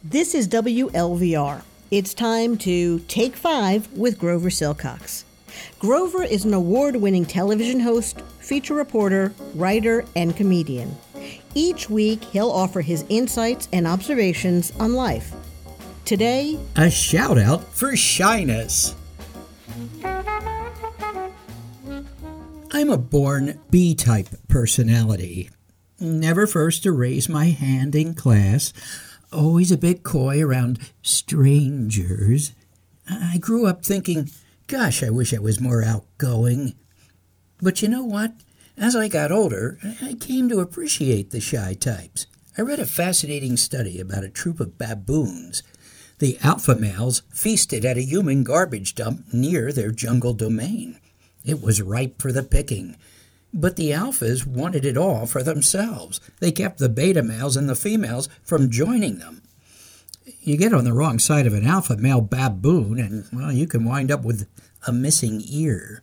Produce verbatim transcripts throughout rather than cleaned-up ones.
This is W L V R. It's time to Take Five with Grover Silcox. Grover is an award-winning television host, feature reporter, writer, and comedian. Each week, he'll offer his insights and observations on life. Today, a shout-out for shyness. I'm a born B-type personality. Never first to raise my hand in class. Always a bit coy around strangers. I grew up thinking, gosh, I wish I was more outgoing. But you know what? As I got older, I came to appreciate the shy types. I read a fascinating study about a troop of baboons. The alpha males feasted at a human garbage dump near their jungle domain. It was ripe for the picking. But the alphas wanted it all for themselves. They kept the beta males and the females from joining them. You get on the wrong side of an alpha male baboon, and, well, you can wind up with a missing ear.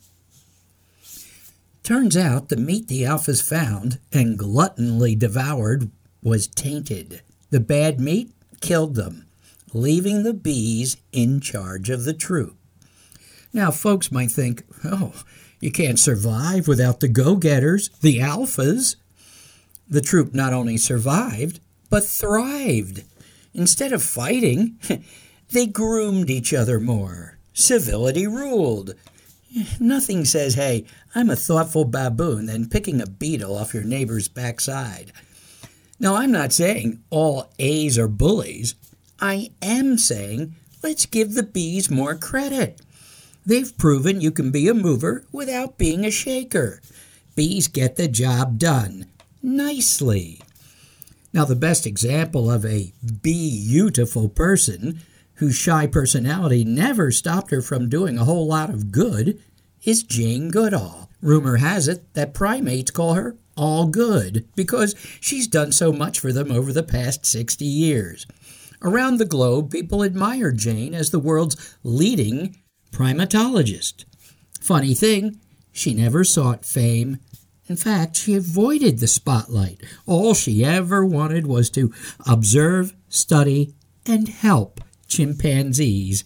Turns out the meat the alphas found and gluttonly devoured was tainted. The bad meat killed them, leaving the bees in charge of the troop. Now, folks might think, oh, you can't survive without the go-getters, the alphas. The troop not only survived, but thrived. Instead of fighting, they groomed each other more. Civility ruled. Nothing says, hey, I'm a thoughtful baboon, than picking a beetle off your neighbor's backside. Now, I'm not saying all A's are bullies. I am saying let's give the bees more credit. They've proven you can be a mover without being a shaker. Bees get the job done nicely. Now, the best example of a beautiful person whose shy personality never stopped her from doing a whole lot of good is Jane Goodall. Rumor has it that primates call her all good because she's done so much for them over the past sixty years. Around the globe, people admire Jane as the world's leading primatologist. Funny thing, she never sought fame. In fact, she avoided the spotlight. All she ever wanted was to observe, study, and help chimpanzees.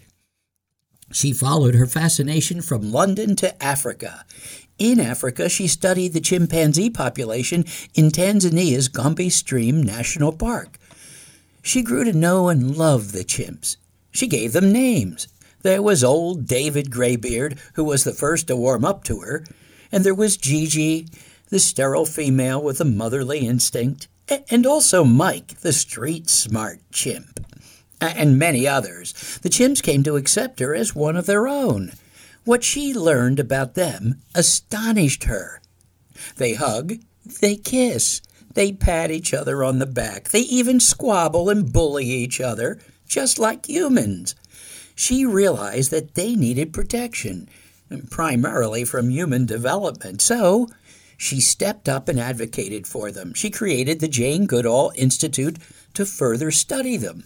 She followed her fascination from London to Africa. In Africa, she studied the chimpanzee population in Tanzania's Gombe Stream National Park. She grew to know and love the chimps. She gave them names. There was old David Greybeard, who was the first to warm up to her, and there was Gigi, the sterile female with a motherly instinct, and also Mike, the street-smart chimp, and many others. The chimps came to accept her as one of their own. What she learned about them astonished her. They hug, they kiss, they pat each other on the back, they even squabble and bully each other, just like humans. She realized that they needed protection, primarily from human development, so she stepped up and advocated for them. She created the Jane Goodall Institute to further study them.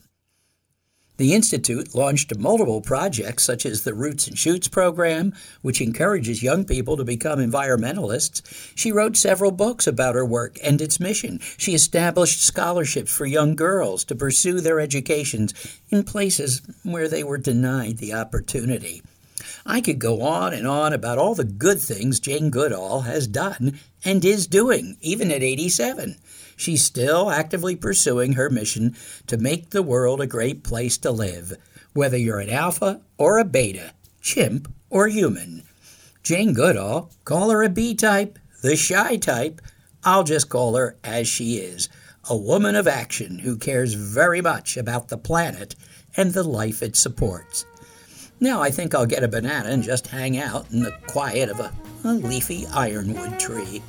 The Institute launched multiple projects such as the Roots and Shoots program, which encourages young people to become environmentalists. She wrote several books about her work and its mission. She established scholarships for young girls to pursue their educations in places where they were denied the opportunity. I could go on and on about all the good things Jane Goodall has done and is doing, even at eighty-seven. She's still actively pursuing her mission to make the world a great place to live, whether you're an alpha or a beta, chimp or human. Jane Goodall, call her a B-type, the shy type. I'll just call her as she is, a woman of action who cares very much about the planet and the life it supports. Now I think I'll get a banana and just hang out in the quiet of a, a leafy ironwood tree.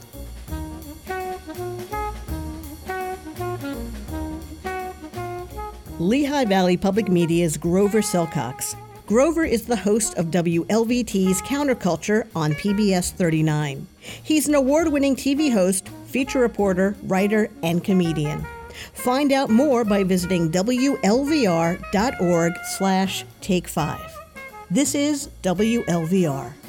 Lehigh Valley Public Media's Grover Silcox. Grover is the host of W L V T's Counterculture on P B S thirty-nine. He's an award-winning T V host, feature reporter, writer, and comedian. Find out more by visiting W L V R dot org slash take five. This is W L V R.